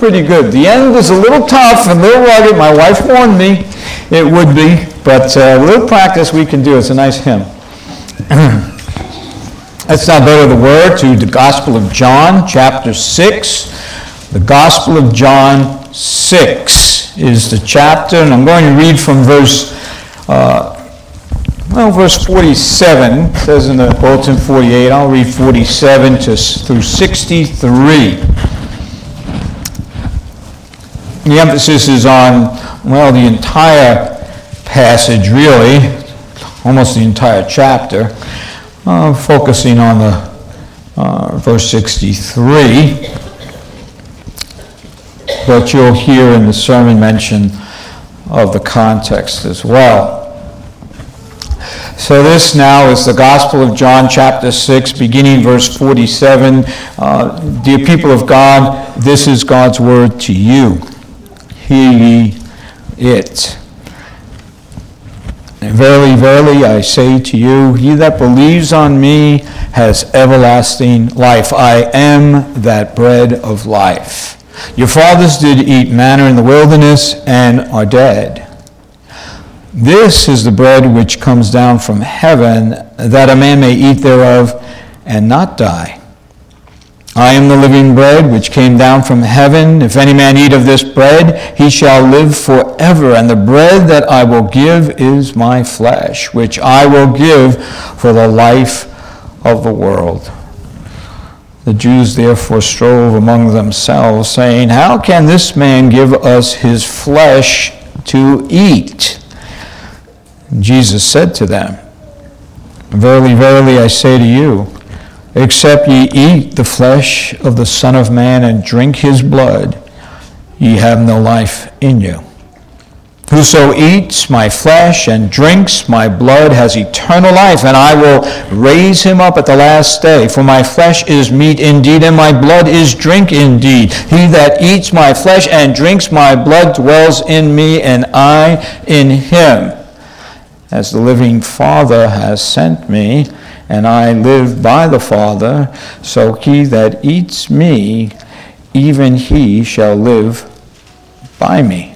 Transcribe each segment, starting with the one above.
pretty good. The end is a little tough and a little rugged. My wife warned me it would be, but a little practice we can do. It's a nice hymn. Let's now go to the Word, to the Gospel of John, chapter 6. The Gospel of John 6 is the chapter, and I'm going to read from verse 47. It says in the bulletin 48. I'll read 47 through 63. The emphasis is on, the entire passage, really, almost the entire chapter, focusing on the verse 63. But you'll hear in the sermon mention of the context as well. So this now is the Gospel of John, chapter 6, beginning verse 47. Dear people of God, this is God's word to you. Hear ye it. And verily, verily, I say to you, he that believes on me has everlasting life. I am that bread of life. Your fathers did eat manna in the wilderness and are dead. This is the bread which comes down from heaven, that a man may eat thereof and not die. I am the living bread which came down from heaven. If any man eat of this bread, he shall live forever. And the bread that I will give is my flesh, which I will give for the life of the world. The Jews therefore strove among themselves, saying, how can this man give us his flesh to eat? Jesus said to them, verily, verily, I say to you, except ye eat the flesh of the Son of Man and drink his blood, ye have no life in you. Whoso eats my flesh and drinks my blood has eternal life, and I will raise him up at the last day. For my flesh is meat indeed, and my blood is drink indeed. He that eats my flesh and drinks my blood dwells in me, and I in him. As the living Father has sent me, and I live by the Father, so he that eats me, even he shall live by me.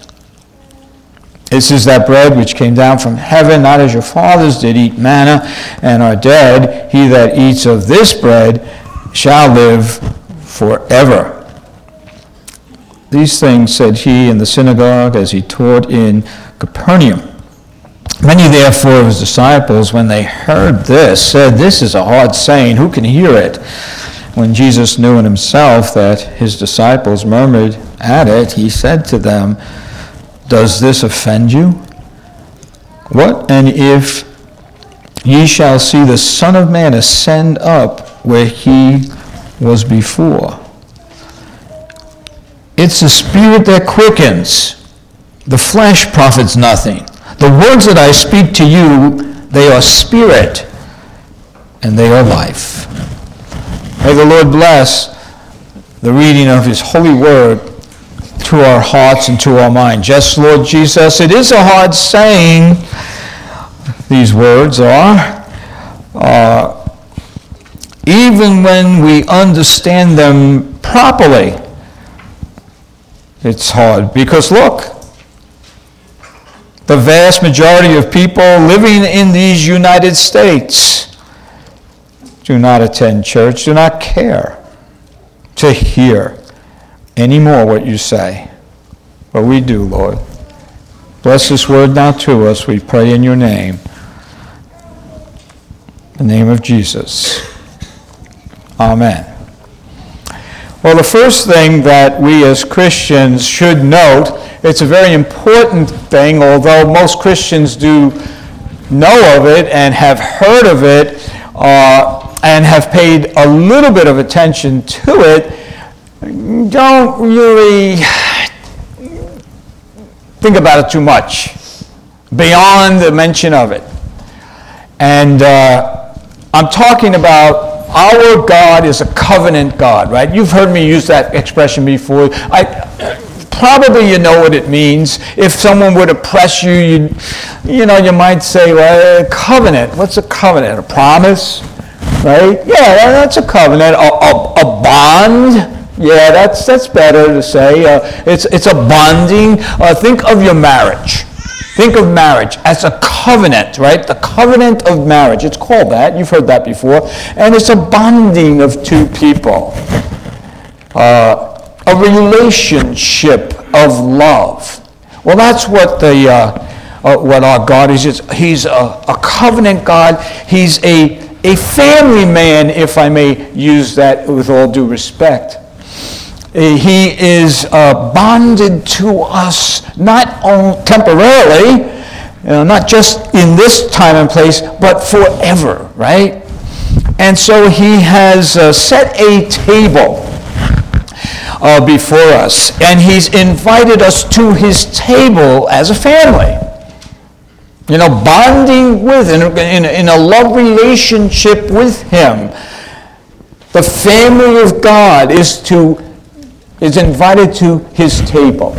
This is that bread which came down from heaven, not as your fathers did eat manna and are dead. He that eats of this bread shall live forever. These things said he in the synagogue as he taught in Capernaum. Many therefore of his disciples, when they heard this, said, this is a hard saying, who can hear it? When Jesus knew in himself that his disciples murmured at it, he said to them, does this offend you? What and if ye shall see the Son of Man ascend up where he was before? It's the Spirit that quickens. The flesh profits nothing. The words that I speak to you, they are spirit, and they are life. May the Lord bless the reading of his holy word to our hearts and to our minds. Yes, Lord Jesus, it is a hard saying, these words are. Even when we understand them properly, it's hard. Because look, the vast majority of people living in these United States do not attend church, do not care to hear anymore what you say. But we do, Lord. Bless this word now to us, we pray in your name. In the name of Jesus. Amen. Well, the first thing that we as Christians should note, it's a very important thing, although most Christians do know of it and have heard of it and have paid a little bit of attention to it, don't really think about it too much beyond the mention of it. And I'm talking about our God is a covenant God, right? You've heard me use that expression before. Probably you know what it means. If someone were to press you, you might say, well, a covenant. What's a covenant? A promise, right? Yeah, that's a covenant. A bond, Yeah, that's better to say. It's a bonding. Think of your marriage. Think of marriage as a covenant, right? The covenant of marriage. It's called that. You've heard that before. And it's a bonding of two people. A relationship of love. Well, that's what what our God is. He's a covenant God. He's a family man, if I may use that with all due respect. He is bonded to us, not only temporarily, not just in this time and place, but forever, right? And so he has set a table before us, and he's invited us to his table as a family. Bonding with, in a love relationship with him. The family of God is invited to his table.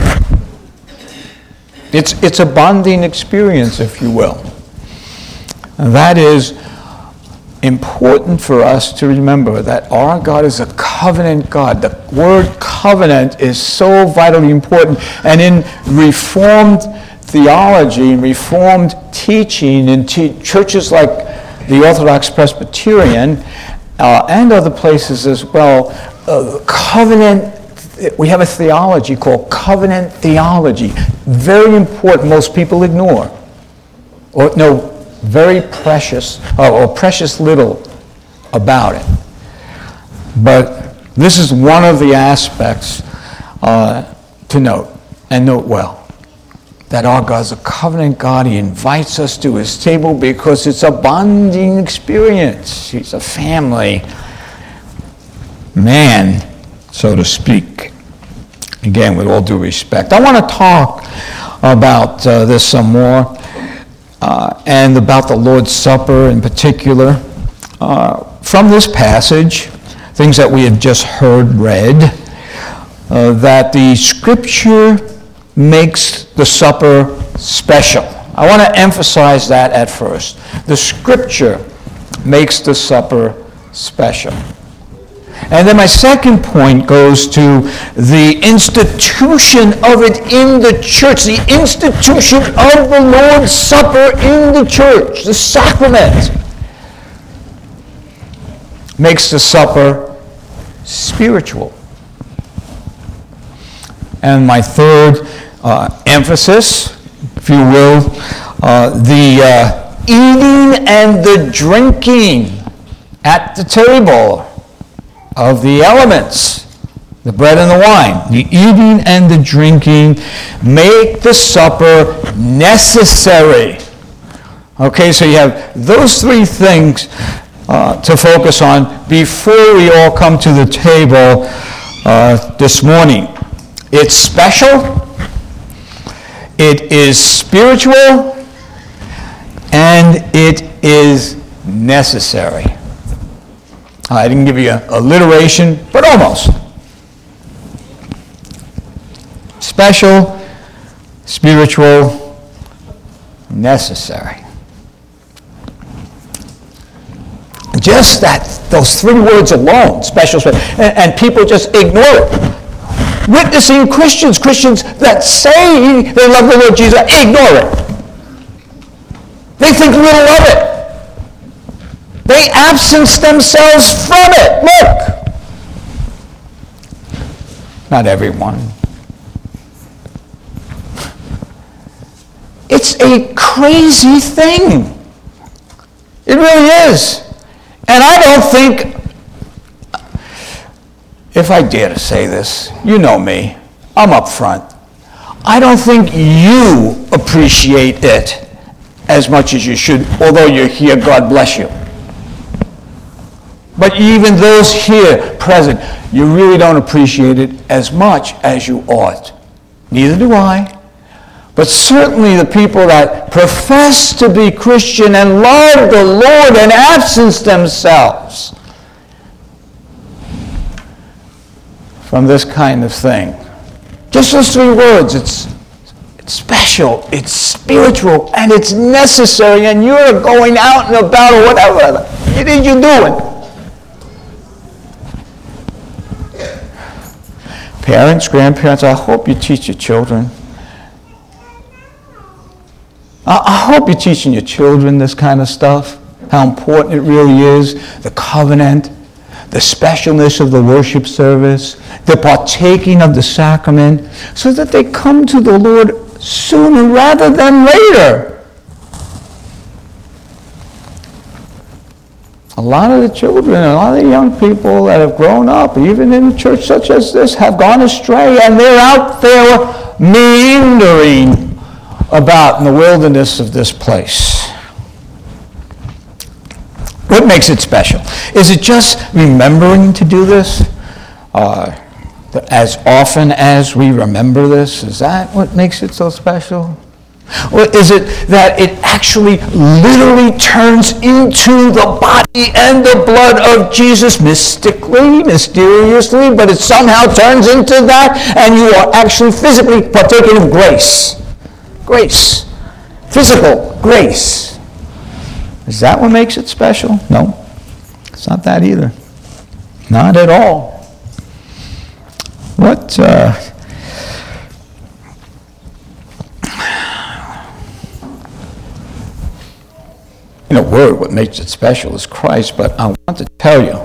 It's a bonding experience, if you will. And that is important for us to remember, that our God is a covenant God. The word covenant is so vitally important. And in Reformed theology and Reformed teaching in churches like the Orthodox Presbyterian and other places as well, covenant, we have a theology called covenant theology. Very important, most people ignore. Or know very precious, or precious little about it. But this is one of the aspects to note, and note well, that our God's a covenant God. He invites us to his table because it's a bonding experience. He's a family man, so to speak. Again, with all due respect. I want to talk about this some more, and about the Lord's Supper in particular. From this passage, things that we have just heard read, that the Scripture makes the supper special. I want to emphasize that at first. The Scripture makes the supper special. And then my second point goes to the institution of it in the church, the institution of the Lord's Supper in the church, the sacrament, makes the supper spiritual. And my third emphasis, if you will, the eating and the drinking at the table of the elements, the bread and the wine. The eating and the drinking make the supper necessary. Okay, so you have those three things to focus on before we all come to the table this morning. It's special, it is spiritual, and it is necessary. I didn't give you alliteration, but almost. Special, spiritual, necessary. Just those three words alone, special, and people just ignore it. Witnessing Christians that say they love the Lord Jesus, ignore it. They think little of it. They absence themselves from it. Look. Not everyone. It's a crazy thing. It really is. And I don't think, if I dare to say this, you know me, I'm up front. I don't think you appreciate it as much as you should, although you're here, God bless you. But even those here present, you really don't appreciate it as much as you ought. Neither do I. But certainly the people that profess to be Christian and love the Lord and absence themselves from this kind of thing. Just those three words. It's special, it's spiritual, and it's necessary, and you're going out and about or whatever it is you're doing. Parents, grandparents, I hope you teach your children. I hope you're teaching your children this kind of stuff, how important it really is, the covenant, the specialness of the worship service, the partaking of the sacrament, so that they come to the Lord sooner rather than later. A lot of the children, a lot of the young people that have grown up, even in a church such as this, have gone astray, and they're out there meandering about in the wilderness of this place. What makes it special? Is it just remembering to do this? As often as we remember this? Is that what makes it so special? Or is it that it actually literally turns into the body and the blood of Jesus mystically, mysteriously, but it somehow turns into that, and you are actually physically partaking of grace? Grace. Physical grace. Is that what makes it special? No. It's not that either. Not at all. What... In a word, what makes it special is Christ, but I want to tell you,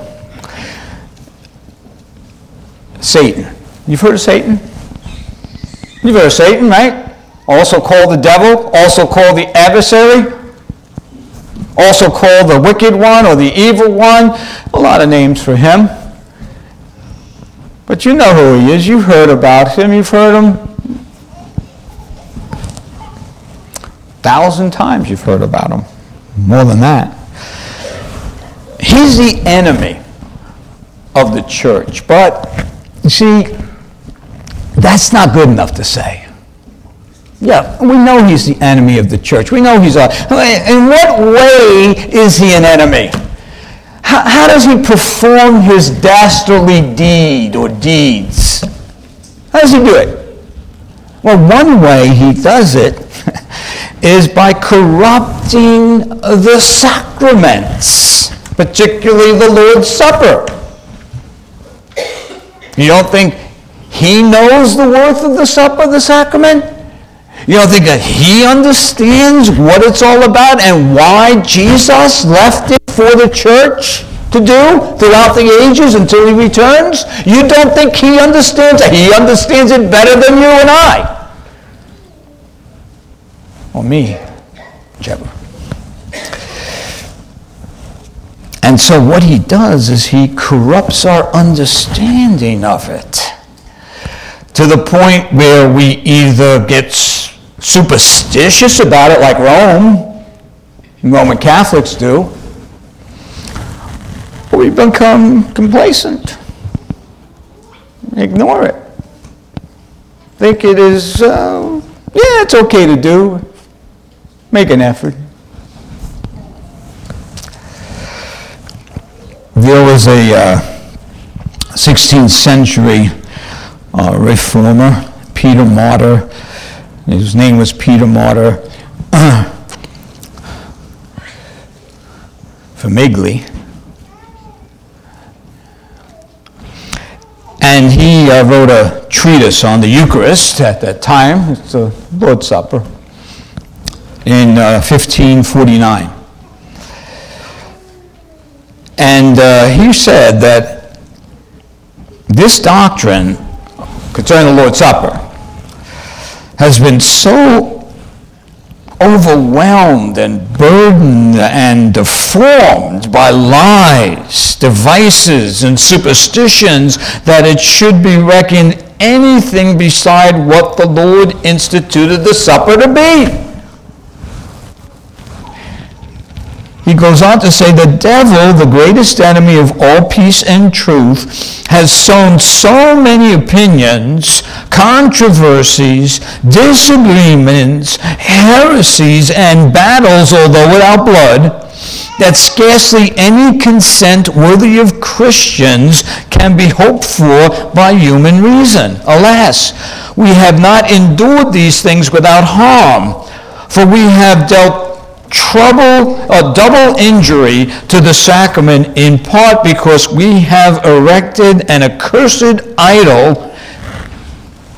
Satan. You've heard of Satan? You've heard of Satan, right? Also called the devil, also called the adversary, also called the wicked one or the evil one. A lot of names for him. But you know who he is. You've heard about him. You've heard him 1,000 times. You've heard about him. More than that. He's the enemy of the church. But, you see, that's not good enough to say. Yeah, we know he's the enemy of the church. We know he's in what way is he an enemy? How does he perform his dastardly deed or deeds? How does he do it? Well, one way he does it is by corrupting the sacraments, particularly the Lord's Supper. You don't think he knows the worth of the supper, the sacrament? You don't think that he understands what it's all about and why Jesus left it for the church to do throughout the ages until he returns? You don't think he understands it? He understands it better than you and I. Or me, whichever. And so what he does is he corrupts our understanding of it to the point where we either get superstitious about it like Roman Catholics do, or we become complacent, ignore it, think it is, it's okay to do. Make an effort. There was a 16th century reformer, Peter Martyr. His name was Peter Martyr Famigli. And he wrote a treatise on the Eucharist at that time. It's the Lord's Supper. In 1549. And he said that this doctrine concerning the Lord's Supper has been so overwhelmed and burdened and deformed by lies, devices, and superstitions that it should be reckoned anything beside what the Lord instituted the supper to be. He goes on to say, the devil, the greatest enemy of all peace and truth, has sown so many opinions, controversies, disagreements, heresies, and battles, although without blood, that scarcely any consent worthy of Christians can be hoped for by human reason. Alas, we have not endured these things without harm, for we have dealt double injury to the sacrament, in part because we have erected an accursed idol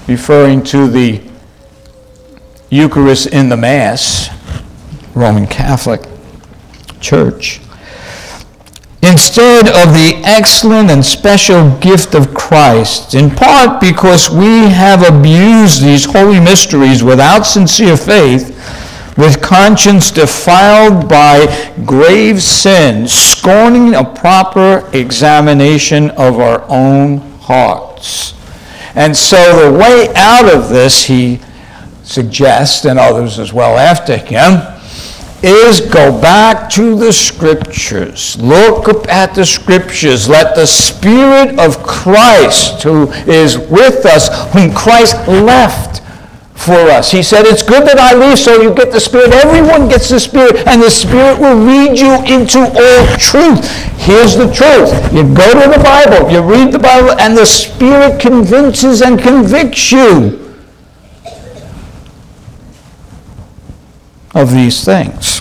referring to the Eucharist in the Mass, Roman Catholic Church, instead of the excellent and special gift of Christ, in part because we have abused these holy mysteries without sincere faith, with conscience defiled by grave sin, scorning a proper examination of our own hearts. And so the way out of this, he suggests, and others as well after him, is go back to the Scriptures. Look up at the Scriptures. Let the Spirit of Christ, who is with us, whom Christ left for us. He said, it's good that I leave so you get the Spirit. Everyone gets the Spirit, and the Spirit will lead you into all truth. Here's the truth. You go to the Bible, you read the Bible, and the Spirit convinces and convicts you of these things.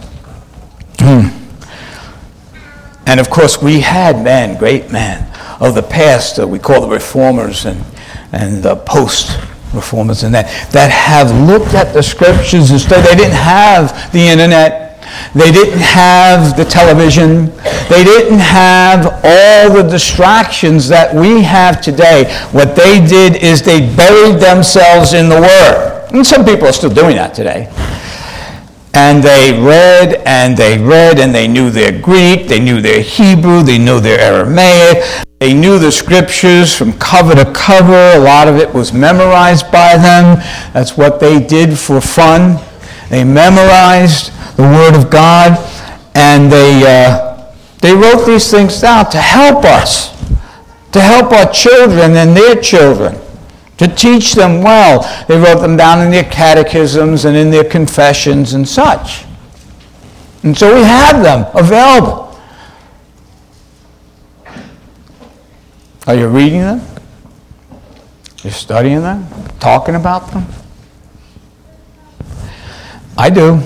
And of course, we had men, great men of the past that we call the Reformers and the post-Reformers and that have looked at the Scriptures instead. They didn't have the internet. They didn't have the television. They didn't have all the distractions that we have today. What they did is they buried themselves in the Word. And some people are still doing that today. And they read, and they knew their Greek, they knew their Hebrew, they knew their Aramaic, they knew the Scriptures from cover to cover. A lot of it was memorized by them. That's what they did for fun. They memorized the Word of God, and they wrote these things down to help us, to help our children and their children, to teach them well. They wrote them down in their catechisms and in their confessions and such. And so we have them available. Are you reading them? You're studying them? Talking about them? I do.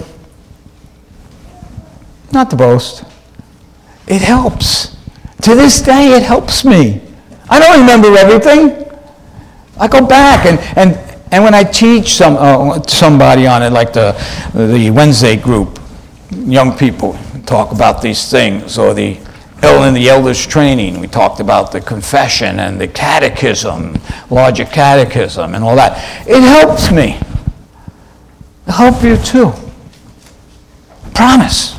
Not to boast. It helps. To this day, it helps me. I don't remember everything. I go back, and when I teach somebody on it, like the Wednesday group, young people talk about these things, or in the elders training, we talked about the confession and the catechism, larger catechism, and all that. It helps me. It'll help you too. Promise.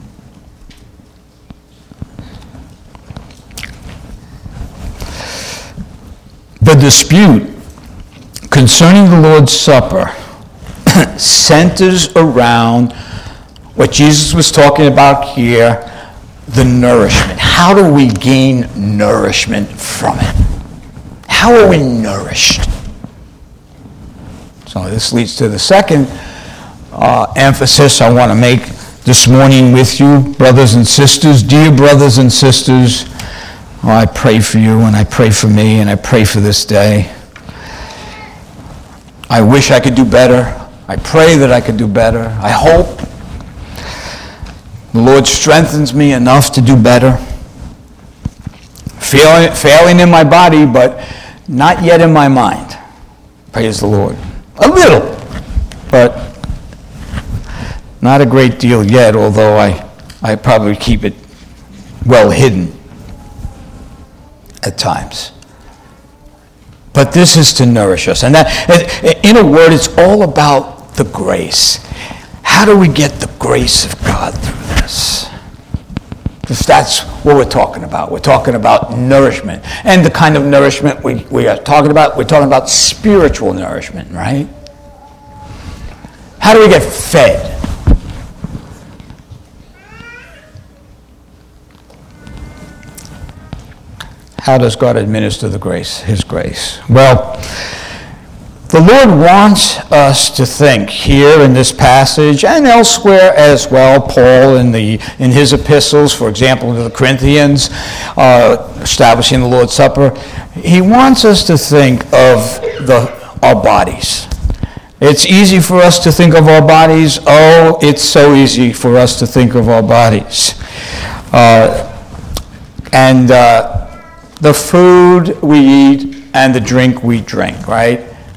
The dispute concerning the Lord's Supper centers around what Jesus was talking about here, the nourishment. How do we gain nourishment from it? How are we nourished? So this leads to the second emphasis I want to make this morning with you, brothers and sisters. Dear brothers and sisters, I pray for you, and I pray for me, and I pray for this day. I wish I could do better. I pray that I could do better. I hope the Lord strengthens me enough to do better. Failing in my body, but not yet in my mind. Praise the Lord. A little, but not a great deal yet, although I probably keep it well hidden at times. But this is to nourish us. And that, in a word, it's all about the grace. How do we get the grace of God through this? Because that's what we're talking about. We're talking about nourishment. And the kind of nourishment we are talking about, we're talking about spiritual nourishment, right? How do we get fed? How does God administer the grace, His grace? Well, the Lord wants us to think here in this passage and elsewhere as well. Paul in his epistles, for example, to the Corinthians, establishing the Lord's Supper, he wants us to think of our bodies. It's easy for us to think of our bodies. Oh, it's so easy for us to think of our bodies. The food we eat and the drink we drink, right?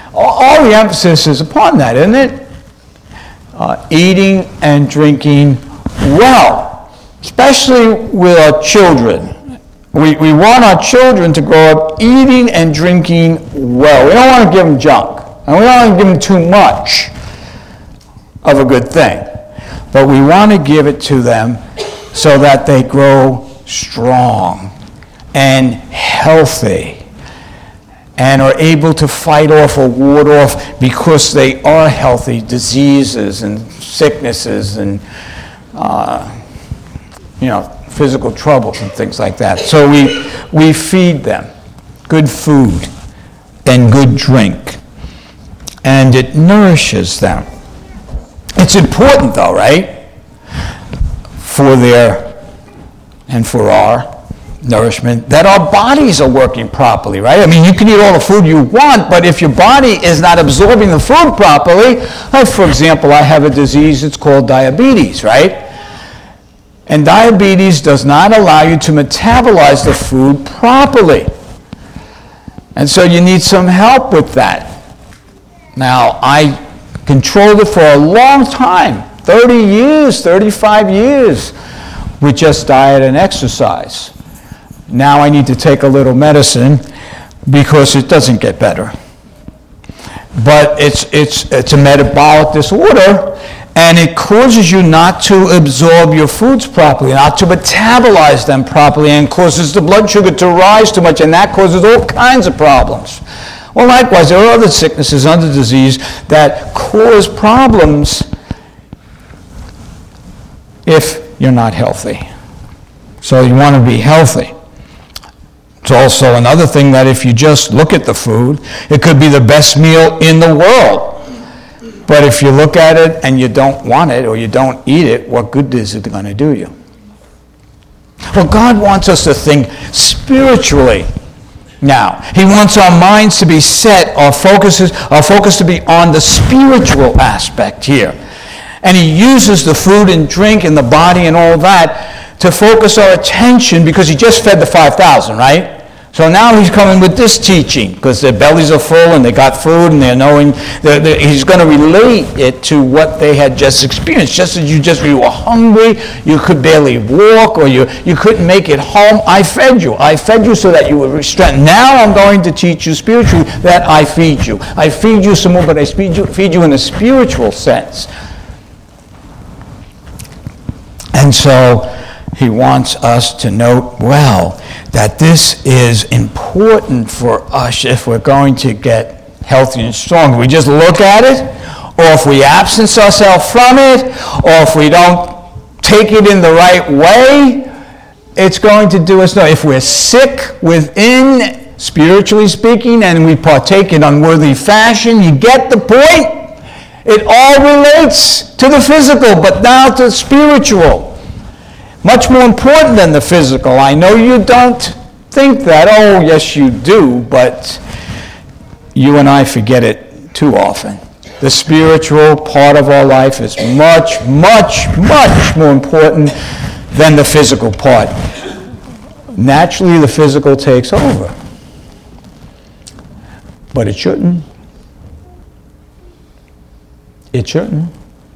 All the emphasis is upon that, isn't it? Eating and drinking well, especially with our children. We want our children to grow up eating and drinking well. We don't want to give them junk, and we don't want to give them too much of a good thing. But we want to give it to them so that they grow strong and healthy and are able to fight off or ward off, because they are healthy, diseases and sicknesses and physical troubles and things like that. So we feed them good food and good drink, and it nourishes them. It's important, though, right, for their and for our nourishment, that our bodies are working properly, right? I mean, you can eat all the food you want, but if your body is not absorbing the food properly, like, for example, I have a disease, it's called diabetes, right? And diabetes does not allow you to metabolize the food properly. And so you need some help with that. Now, I controlled it for a long time, 30 years, 35 years, with just diet and exercise. Now I need to take a little medicine because it doesn't get better. But it's a metabolic disorder, and it causes you not to absorb your foods properly, not to metabolize them properly, and causes the blood sugar to rise too much, and that causes all kinds of problems. Well, likewise, there are other sicknesses, other diseases that cause problems if you're not healthy. So you want to be healthy. It's also another thing that if you just look at the food, it could be the best meal in the world. But if you look at it and you don't want it or you don't eat it, what good is it going to do you? Well, God wants us to think spiritually now. He wants our minds to be set, our focus to be on the spiritual aspect here. And he uses the food and drink and the body and all that to focus our attention, because he just fed the 5,000, right? So now he's coming with this teaching because their bellies are full and they got food and they're knowing he's going to relate it to what they had just experienced. Just as you were hungry, you could barely walk, or you couldn't make it home. I fed you. I fed you so that you would strengthen. Now I'm going to teach you spiritually that I feed you. I feed you some more, but I feed you in a spiritual sense. And so he wants us to note well that this is important for us if we're going to get healthy and strong. If we just look at it, or if we absence ourselves from it, or if we don't take it in the right way, it's going to do us no. If we're sick within, spiritually speaking, and we partake in unworthy fashion, you get the point? It all relates to the physical, but now to the spiritual. Much more important than the physical. I know you don't think that. Oh, yes, you do, but you and I forget it too often. The spiritual part of our life is much, much, much more important than the physical part. Naturally, the physical takes over. But it shouldn't. It shouldn't.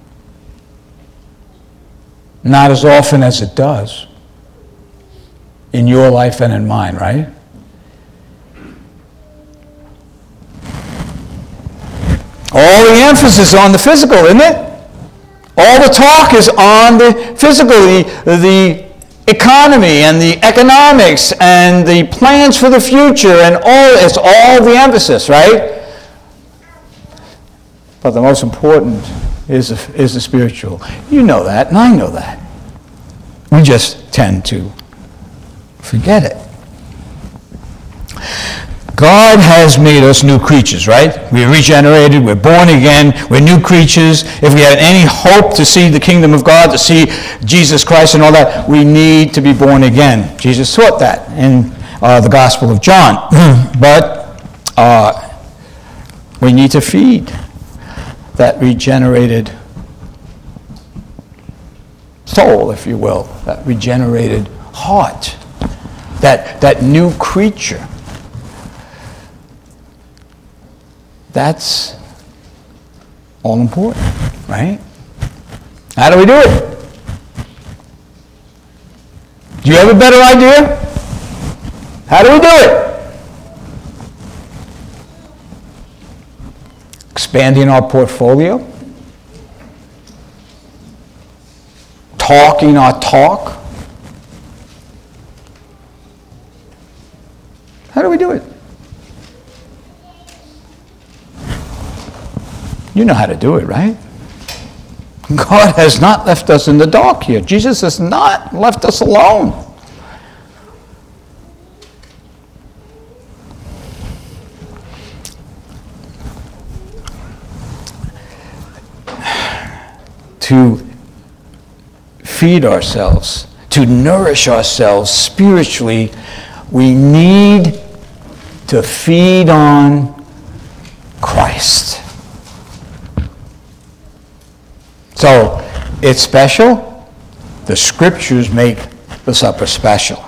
Not as often as it does in your life and in mine, right? All the emphasis is on the physical, isn't it? All the talk is on the physical, the economy and the economics and the plans for the future, and it's all the emphasis, right? But the most important is the spiritual. You know that, and I know that. We just tend to forget it. God has made us new creatures, right? We're regenerated, we're born again, we're new creatures. If we have any hope to see the kingdom of God, to see Jesus Christ and all that, we need to be born again. Jesus taught that in the Gospel of John. But we need to feed that regenerated soul, if you will, that regenerated heart, that new creature. That's all important, right? How do we do it? Do you have a better idea? How do we do it? Expanding our portfolio? Talking our talk? How do we do it? You know how to do it, right? God has not left us in the dark here. Jesus has not left us alone. To feed ourselves, to nourish ourselves spiritually, we need to feed on Christ. So, it's special. The scriptures make the supper special.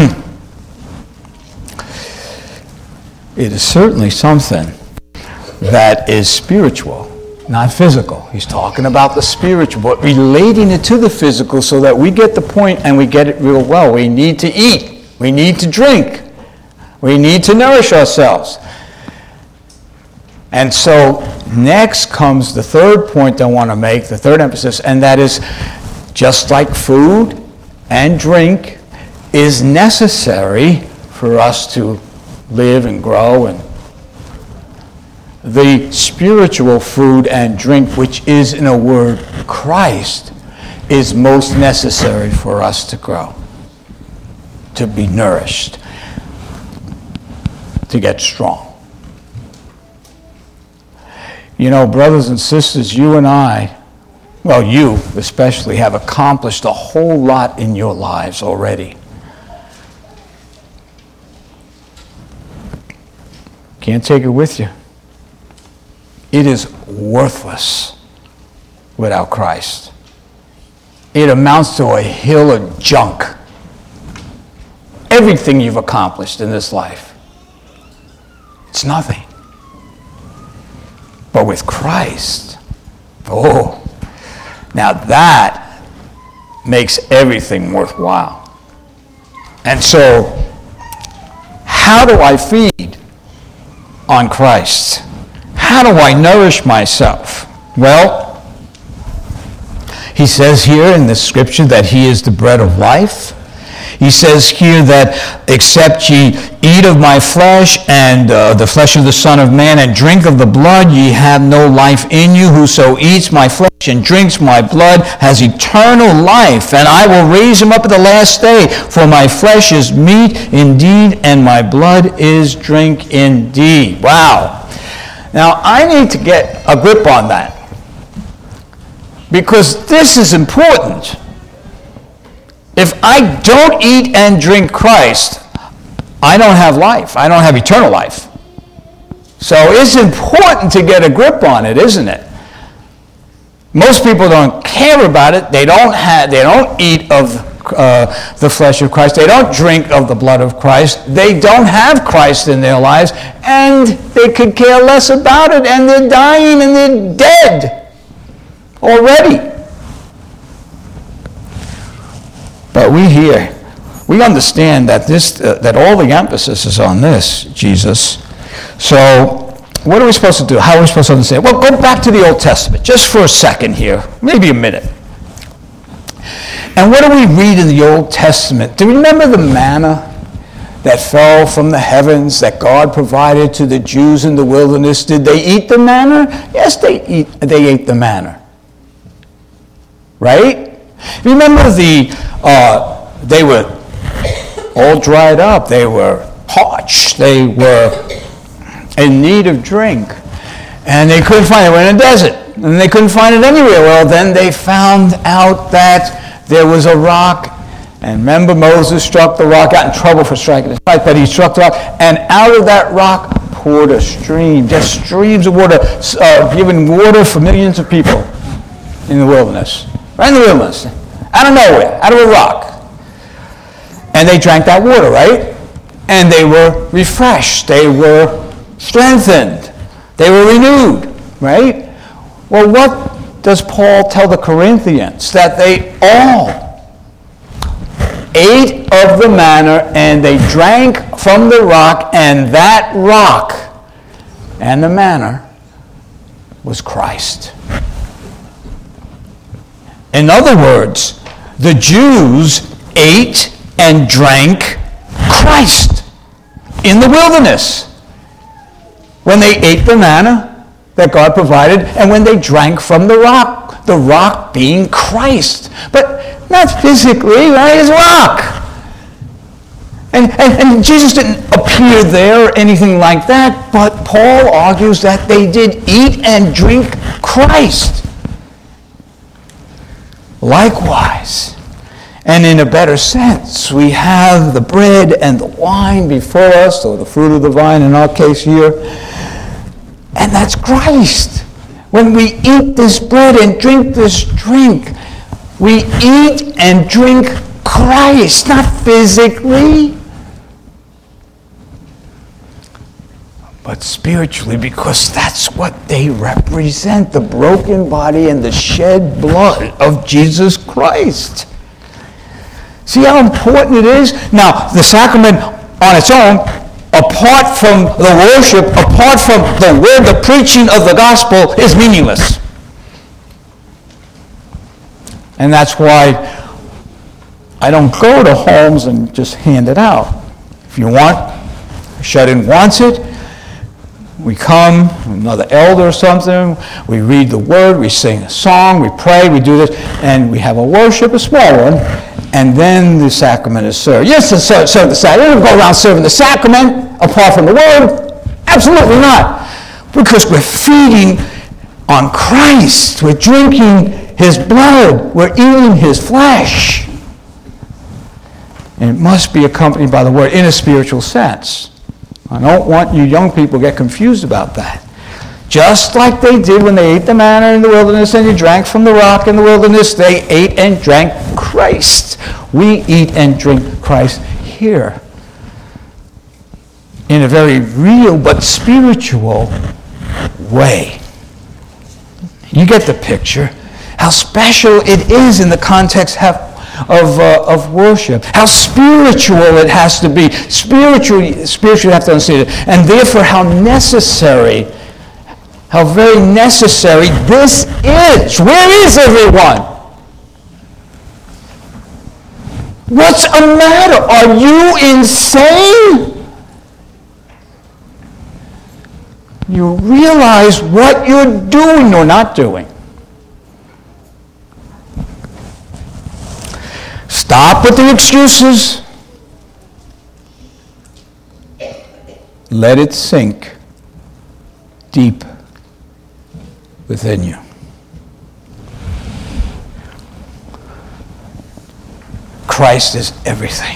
It is certainly something that is spiritual, not physical. He's talking about the spiritual, but relating it to the physical so that we get the point and we get it real well. We need to eat. We need to drink. We need to nourish ourselves. And so next comes the third point I want to make, the third emphasis, and that is just like food and drink is necessary for us to live and grow, and the spiritual food and drink, which is, in a word, Christ, is most necessary for us to grow, to be nourished, to get strong. You know, brothers and sisters, you and I, well, you especially, have accomplished a whole lot in your lives already. Can't take it with you. It is worthless without Christ. It amounts to a hill of junk. Everything you've accomplished in this life, it's nothing. But with Christ, oh, now that makes everything worthwhile. And so, how do I feed on Christ? How do I nourish myself? Well, he says here in the scripture that he is the bread of life. He says here that except ye eat of my flesh and the flesh of the Son of Man and drink of the blood, ye have no life in you. Whoso eats my flesh and drinks my blood has eternal life, and I will raise him up at the last day. For my flesh is meat indeed, and my blood is drink indeed. Wow. Now, I need to get a grip on that, because this is important. If I don't eat and drink Christ, I don't have life. I don't have eternal life. So it's important to get a grip on it, isn't it? Most people don't care about it. They don't eat of the flesh of Christ. They don't drink of the blood of Christ. They don't have Christ in their lives, and they could care less about it, and they're dying and they're dead already. But we understand that that all the emphasis is on this, Jesus. So, what are we supposed to do? How are we supposed to understand? Well, go back to the Old Testament, just for a second here, maybe a minute. And what do we read in the Old Testament? Do you remember the manna that fell from the heavens that God provided to the Jews in the wilderness? Did they eat the manna? Yes, they ate the manna. Right? Remember they were all dried up. They were parched. They were in need of drink. And they couldn't find it. They were in a desert. And they couldn't find it anywhere. Well, then they found out that there was a rock. And remember, Moses struck the rock, got in trouble for striking it right, but he struck the rock. And out of that rock poured a stream, just streams of water, giving water for millions of people in the wilderness. Right in the wilderness. Out of nowhere, out of a rock. And they drank that water, right? And they were refreshed. They were strengthened. They were renewed, right? Well, what does Paul tell the Corinthians? That they all ate of the manna, and they drank from the rock, and that rock and the manna was Christ. In other words, the Jews ate and drank Christ in the wilderness when they ate the manna that God provided, and when they drank from the rock being Christ. But not physically, right? It's rock. And Jesus didn't appear there or anything like that, but Paul argues that they did eat and drink Christ. Likewise, and in a better sense, we have the bread and the wine before us, or the fruit of the vine in our case here, and that's Christ. When we eat this bread and drink this drink, we eat and drink Christ, not physically, but spiritually, because that's what they represent, the broken body and the shed blood of Jesus Christ. See how important it is? Now, the sacrament on its own, apart from the worship, apart from the word, the preaching of the gospel, is meaningless. And that's why I don't go to homes and just hand it out. If you want, a shut-in wants it, we come, another elder or something, we read the word, we sing a song, we pray, we do this, and we have a worship, a small one, and then the sacrament is served. Yes, to serve the sacrament. We don't go around serving the sacrament apart from the word. Absolutely not. Because we're feeding on Christ. We're drinking his blood. We're eating his flesh. And it must be accompanied by the word in a spiritual sense. I don't want you young people to get confused about that. Just like they did when they ate the manna in the wilderness and they drank from the rock in the wilderness, they ate and drank Christ. We eat and drink Christ here in a very real but spiritual way. You get the picture. How special it is in the context of worship. How spiritual it has to be. Spiritually you have to understand it. And therefore how very necessary this is. Where is everyone? What's the matter? Are you insane? You realize what you're doing or not doing. Stop with the excuses. Let it sink deep within you. Christ is everything.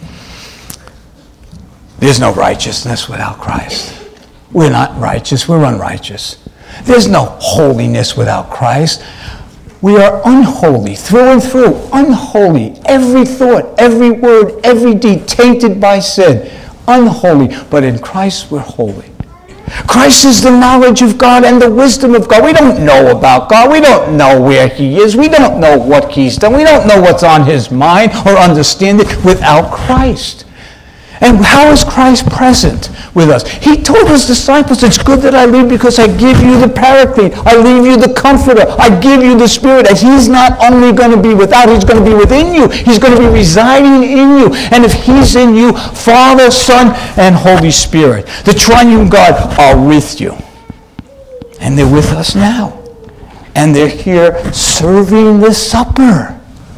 There's no righteousness without Christ. We're not righteous, we're unrighteous. There's no holiness without Christ. We are unholy, through and through, unholy. Every thought, every word, every deed tainted by sin, unholy. But in Christ we're holy. Christ is the knowledge of God and the wisdom of God. We don't know about God. We don't know where he is. We don't know what he's done. We don't know what's on his mind or understand it without Christ. And how is Christ present with us? He told his disciples, it's good that I leave because I give you the Paraclete. I leave you the Comforter. I give you the Spirit. And he's not only going to be without, he's going to be within you. He's going to be residing in you. And if he's in you, Father, Son, and Holy Spirit, the triune God are with you. And they're with us now. And they're here serving the supper.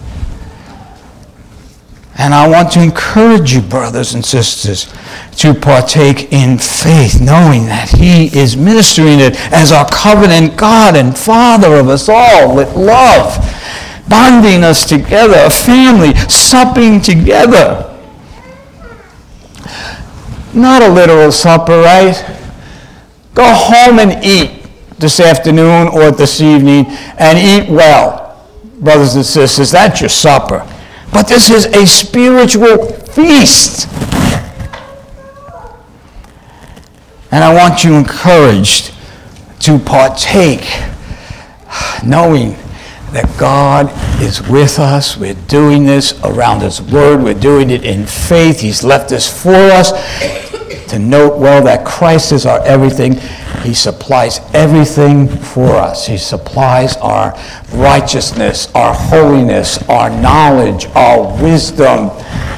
And I want to encourage you, brothers and sisters, to partake in faith, knowing that he is ministering it as our covenant God and Father of us all with love, bonding us together, a family, supping together. Not a literal supper, right? Go home and eat this afternoon or this evening and eat well, brothers and sisters. That's your supper. But this is a spiritual feast. And I want you encouraged to partake, knowing that God is with us. We're doing this around His Word. We're doing it in faith. He's left this for us to note well that Christ is our everything. He supplies everything for us. He supplies our righteousness, our holiness, our knowledge, our wisdom.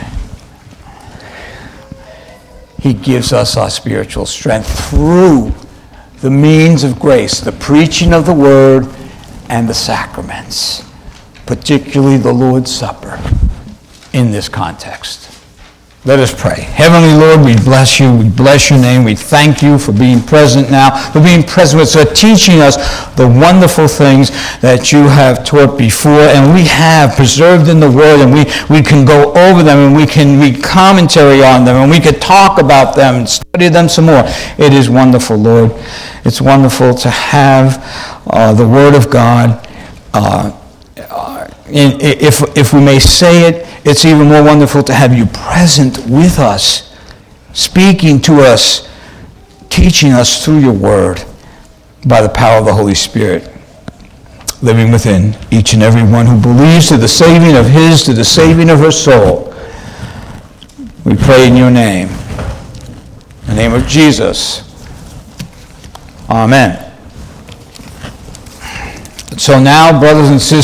He gives us our spiritual strength through the means of grace, the preaching of the Word, and the sacraments, particularly the Lord's Supper in this context. Let us pray. Heavenly Lord, we bless you. We bless your name. We thank you for being present now, for being present with us, for teaching us the wonderful things that you have taught before, and we have preserved in the Word, and we can go over them, and we can read commentary on them, and we can talk about them and study them some more. It is wonderful, Lord. It's wonderful to have the Word of God. If we may say it, it's even more wonderful to have you present with us, speaking to us, teaching us through your Word by the power of the Holy Spirit, living within each and every one who believes, to the saving of his, to the saving of her soul. We pray in your name. In the name of Jesus. Amen. So now, brothers and sisters,